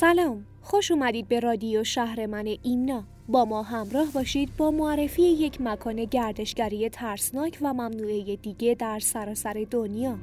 سلام، خوش اومدید به رادیو شهر من ایمنا. با ما همراه باشید با معرفی یک مکان گردشگری ترسناک و ممنوعه دیگه در سراسر دنیا.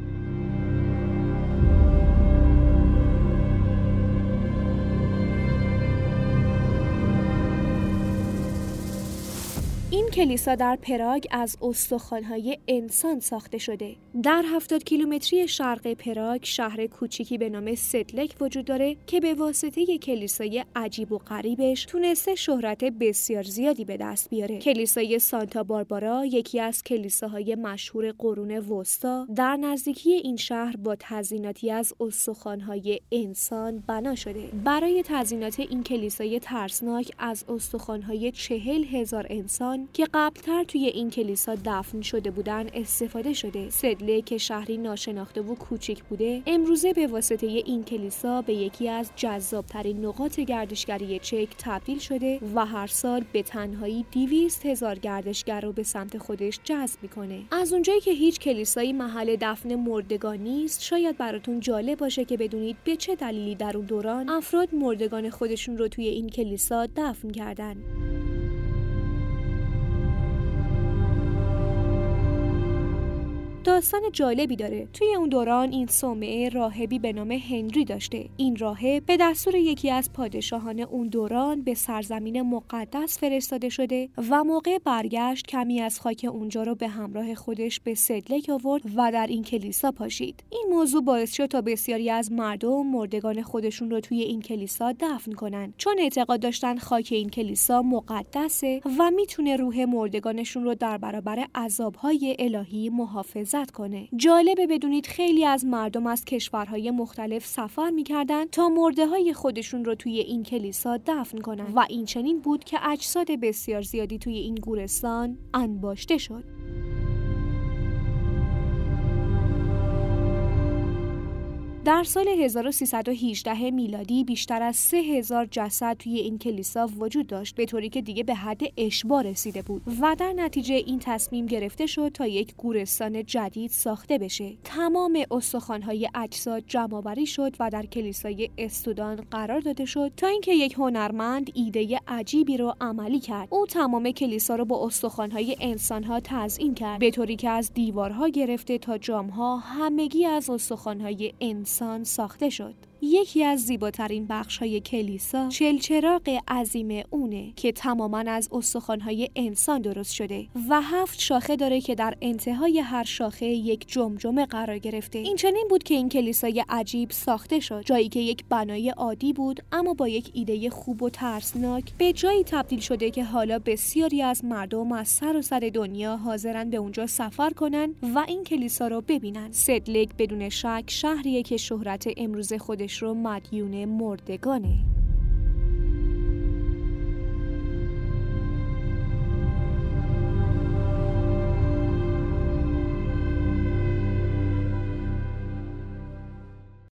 این کلیسا در پراگ از استخوان‌های انسان ساخته شده. در 70 کیلومتری شرق پراگ شهر کوچیکی به نام سدلک وجود داره که به واسطه کلیسای عجیب و غریبش تونسته شهرت بسیار زیادی به دست بیاره. کلیسای سانتا باربارا یکی از کلیساهای مشهور قرون وسطا در نزدیکی این شهر با تزییناتی از استخوان‌های انسان بنا شده. برای تزیینات این کلیسای ترسناک از استخوان‌های 40,000 انسان که قبلتر توی این کلیسا دفن شده بودن استفاده شده. سدلک که شهری ناشناخته و کوچک بوده، امروزه به واسطه این کلیسا به یکی از جذابترین نقاط گردشگری چک تبدیل شده و هر سال به تنهایی 200,000 گردشگر رو به سمت خودش جذب میکنه. از اونجایی که هیچ کلیسایی محل دفن مردگان نیست، شاید براتون جالب باشه که بدونید به چه دلیلی در اون دوران افراد مردگان خودشون رو توی این کلیسا دفن کردن. داستان جالبی داره. توی اون دوران این صومعه راهبی به نام هنری داشته. این راهب به دستور یکی از پادشاهان اون دوران به سرزمین مقدس فرستاده شده و موقع برگشت کمی از خاک اونجا رو به همراه خودش به سدلک آورد و در این کلیسا پاشید. این موضوع باعث شد تا بسیاری از مردم مردگان خودشون رو توی این کلیسا دفن کنن، چون اعتقاد داشتن خاک این کلیسا مقدسه و میتونه روح مردگانشون رو در برابر عذاب‌های الهی محافظت کنه. جالبه بدونید خیلی از مردم از کشورهای مختلف سفر میکردن تا مرده های خودشون رو توی این کلیسا دفن کنن و این چنین بود که اجساد بسیار زیادی توی این گورستان انباشته شد. در سال 1318 میلادی بیشتر از 3,000 جسد توی این کلیسا وجود داشت، به طوری که دیگه به حد اشباع رسیده بود و در نتیجه این تصمیم گرفته شد تا یک گورستان جدید ساخته بشه. تمام استخوان‌های اجساد جمع‌آوری شد و در کلیسای استودان قرار داده شد تا اینکه یک هنرمند ایده عجیبی رو عملی کرد. او تمام کلیسا رو با استخوان‌های انسان‌ها تزیین کرد، به طوری که از دیوارها گرفته تا جام‌ها همگی از استخوان‌های انسان ساخته شد. یکی از زیباترین بخش‌های کلیسا چلچراغ عظیم اونه که تماماً از استخوان‌های انسان درست شده و 7 شاخه داره که در انتهای هر شاخه یک جمجمه قرار گرفته. این چنین بود که این کلیسای عجیب ساخته شد. جایی که یک بنای عادی بود اما با یک ایده خوب و ترسناک به جایی تبدیل شده که حالا بسیاری از مردم از سراسر دنیا حاضرن به اونجا سفر کنن و این کلیسا رو ببینن. سدلک بدون شک شهریه که شهرت امروز خودش رو مدیون مردگانه.